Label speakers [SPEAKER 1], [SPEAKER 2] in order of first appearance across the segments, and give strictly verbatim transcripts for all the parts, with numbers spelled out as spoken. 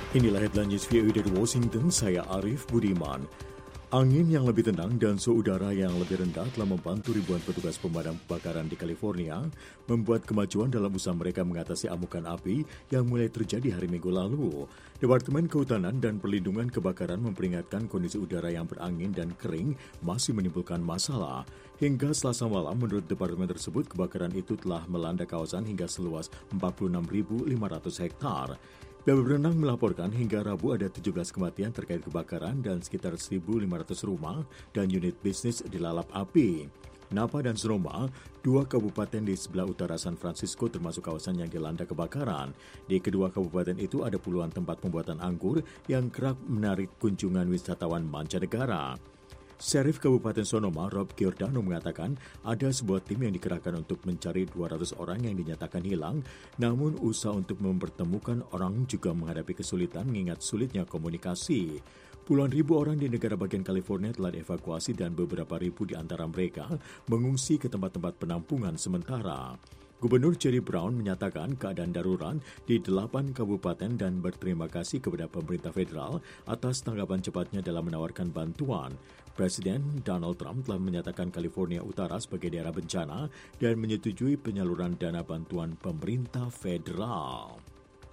[SPEAKER 1] Inilah headline news V O A dari Washington, saya Arif Budiman. Angin yang lebih tenang dan suhu udara yang lebih rendah telah membantu ribuan petugas pemadam kebakaran di California membuat kemajuan dalam usaha mereka mengatasi amukan api yang mulai terjadi hari Minggu lalu. Departemen Kehutanan dan Perlindungan Kebakaran memperingatkan kondisi udara yang berangin dan kering masih menimbulkan masalah. Hingga Selasa malam, menurut departemen tersebut, kebakaran itu telah melanda kawasan hingga seluas empat puluh enam ribu lima ratus hektar. B B Berenang melaporkan hingga Rabu ada tujuh belas kematian terkait kebakaran dan sekitar seribu lima ratus rumah dan unit bisnis dilalap api. Napa dan Sonoma, dua kabupaten di sebelah utara San Francisco termasuk kawasan yang dilanda kebakaran. Di kedua kabupaten itu ada puluhan tempat pembuatan anggur yang kerap menarik kunjungan wisatawan mancanegara. Sheriff Kabupaten Sonoma, Rob Giordano, mengatakan ada sebuah tim yang dikerahkan untuk mencari dua ratus orang yang dinyatakan hilang, namun usaha untuk mempertemukan orang juga menghadapi kesulitan mengingat sulitnya komunikasi. Puluhan ribu orang di negara bagian California telah dievakuasi dan beberapa ribu di antara mereka mengungsi ke tempat-tempat penampungan sementara. Gubernur Jerry Brown menyatakan keadaan darurat di delapan kabupaten dan berterima kasih kepada pemerintah federal atas tanggapan cepatnya dalam menawarkan bantuan. Presiden Donald Trump telah menyatakan California Utara sebagai daerah bencana dan menyetujui penyaluran dana bantuan pemerintah federal.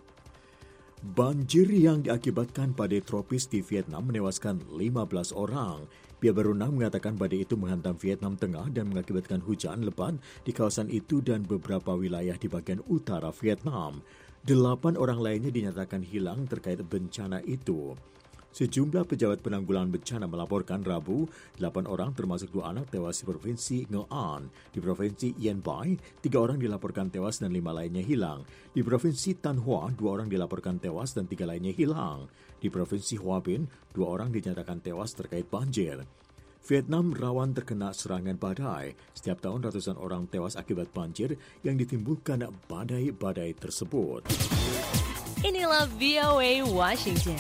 [SPEAKER 1] Banjir yang diakibatkan badai tropis di Vietnam menewaskan lima belas orang. Pihak berwenang mengatakan badai itu menghantam Vietnam Tengah dan mengakibatkan hujan lebat di kawasan itu dan beberapa wilayah di bagian utara Vietnam. Delapan orang lainnya dinyatakan hilang terkait bencana itu. Sejumlah pejabat penanggulangan bencana melaporkan Rabu, delapan orang termasuk dua anak tewas di Provinsi Nghệ An. Di Provinsi Yên Bái, tiga orang dilaporkan tewas dan lima lainnya hilang. Di Provinsi Thanh Hóa, dua orang dilaporkan tewas dan tiga lainnya hilang. Di Provinsi Hoa Binh, dua orang dinyatakan tewas terkait banjir. Vietnam rawan terkena serangan badai. Setiap tahun ratusan orang tewas akibat banjir yang ditimbulkan badai-badai tersebut.
[SPEAKER 2] Inilah V O A Washington.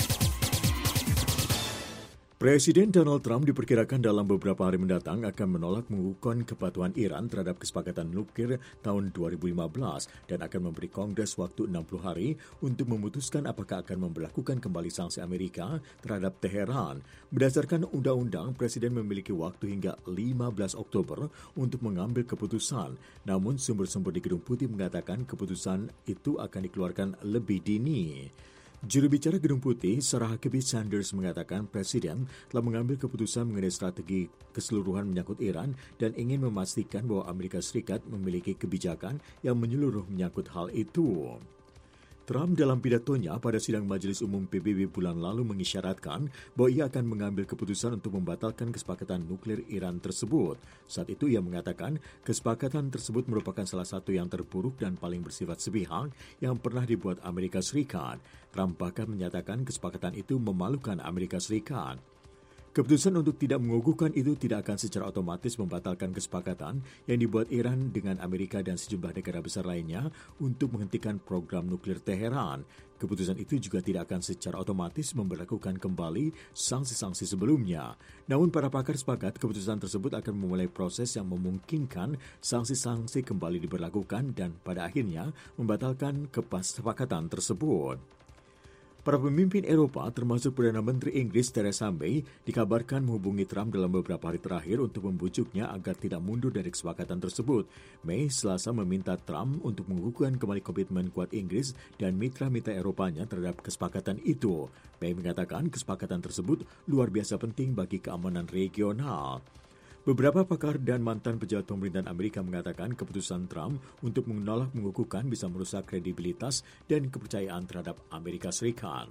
[SPEAKER 1] Presiden Donald Trump diperkirakan dalam beberapa hari mendatang akan menolak mengukuhkan kepatuhan Iran terhadap kesepakatan nuklir tahun dua ribu lima belas dan akan memberi Kongres waktu enam puluh hari untuk memutuskan apakah akan memberlakukan kembali sanksi Amerika terhadap Teheran. Berdasarkan undang-undang, Presiden memiliki waktu hingga lima belas Oktober untuk mengambil keputusan. Namun sumber-sumber di Gedung Putih mengatakan keputusan itu akan dikeluarkan lebih dini. Juru bicara Gedung Putih, Sarah Huckabee Sanders, mengatakan Presiden telah mengambil keputusan mengenai strategi keseluruhan menyangkut Iran dan ingin memastikan bahwa Amerika Serikat memiliki kebijakan yang menyeluruh menyangkut hal itu. Trump dalam pidatonya pada sidang Majelis Umum P B B bulan lalu mengisyaratkan bahwa ia akan mengambil keputusan untuk membatalkan kesepakatan nuklir Iran tersebut. Saat itu ia mengatakan kesepakatan tersebut merupakan salah satu yang terburuk dan paling bersifat sepihak yang pernah dibuat Amerika Serikat. Trump bahkan menyatakan kesepakatan itu memalukan Amerika Serikat. Keputusan untuk tidak mengukuhkan itu tidak akan secara otomatis membatalkan kesepakatan yang dibuat Iran dengan Amerika dan sejumlah negara besar lainnya untuk menghentikan program nuklir Teheran. Keputusan itu juga tidak akan secara otomatis memberlakukan kembali sanksi-sanksi sebelumnya. Namun para pakar sepakat keputusan tersebut akan memulai proses yang memungkinkan sanksi-sanksi kembali diberlakukan dan pada akhirnya membatalkan kesepakatan tersebut. Para pemimpin Eropa, termasuk Perdana Menteri Inggris Theresa May, dikabarkan menghubungi Trump dalam beberapa hari terakhir untuk membujuknya agar tidak mundur dari kesepakatan tersebut. May Selasa meminta Trump untuk mengukuhkan kembali komitmen kuat Inggris dan mitra-mitra Eropanya terhadap kesepakatan itu. May mengatakan kesepakatan tersebut luar biasa penting bagi keamanan regional. Beberapa pakar dan mantan pejabat pemerintahan Amerika mengatakan keputusan Trump untuk menolak mengukuhkan bisa merusak kredibilitas dan kepercayaan terhadap Amerika Serikat.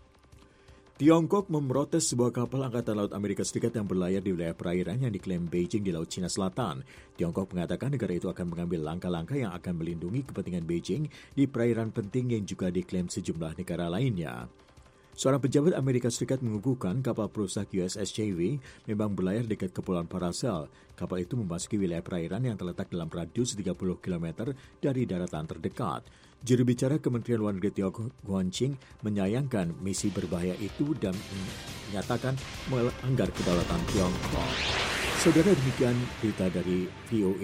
[SPEAKER 1] Tiongkok memprotes sebuah kapal Angkatan Laut Amerika Serikat yang berlayar di wilayah perairan yang diklaim Beijing di Laut Cina Selatan. Tiongkok mengatakan negara itu akan mengambil langkah-langkah yang akan melindungi kepentingan Beijing di perairan penting yang juga diklaim sejumlah negara lainnya. Seorang pejabat Amerika Serikat mengukuhkan kapal perusak U S S Navy memang berlayar dekat Kepulauan Paracel. Kapal itu memasuki wilayah perairan yang terletak dalam radius tiga puluh kilometer dari daratan terdekat. Juru bicara Kementerian Luar Negeri Tiongkok, Guan Qing, menyayangkan misi berbahaya itu dan menyatakan melanggar kedaulatan Tiongkok. Saudara, demikian berita dari V O A.